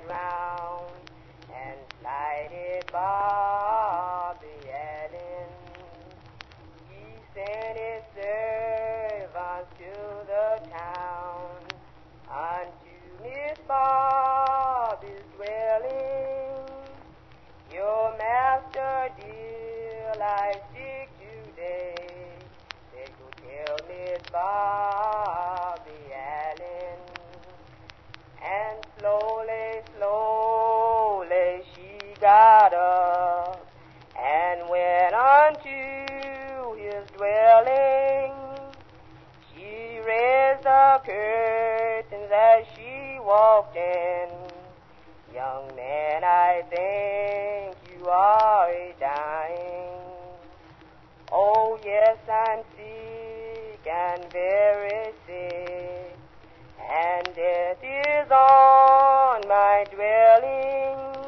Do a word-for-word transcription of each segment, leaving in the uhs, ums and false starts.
ground and slighted Bobby Allen. He sent his servants to the town unto Miss Bobby's dwelling. Your master dear lies sick today. They go tell Miss Bobby Allen. And slowly, slowly she got up and went unto his dwelling. She raised the curtains as she walked in. Young man, I think you are a dying. Oh yes, I'm sick and very sick, and death is on my dwelling.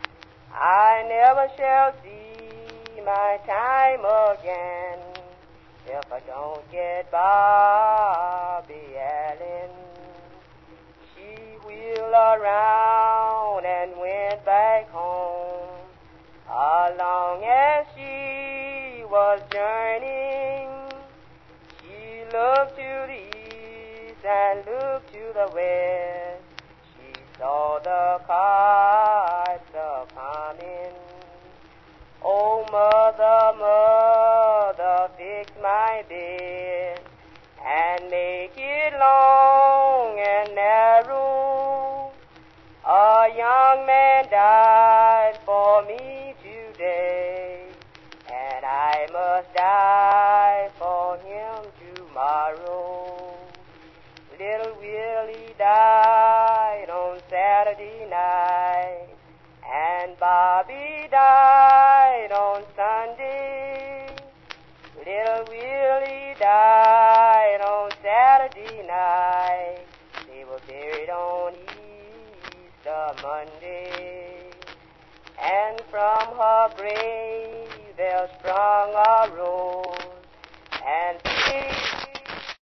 I never shall see my time again if I don't get Bobby Allen. She wheeled around and went back home. Along as she was journeying, she looked to the east and looked to the west. She saw the carts a-coming. Oh, mother, mother, fix my bed and make it long and narrow. A young man died for me today, and I must die for him tomorrow. Little Willie died on Saturday night, and Bobby died on Sunday. Little Willie died on Saturday night. They were buried on Easter Monday. And from her grave there sprung a rose, and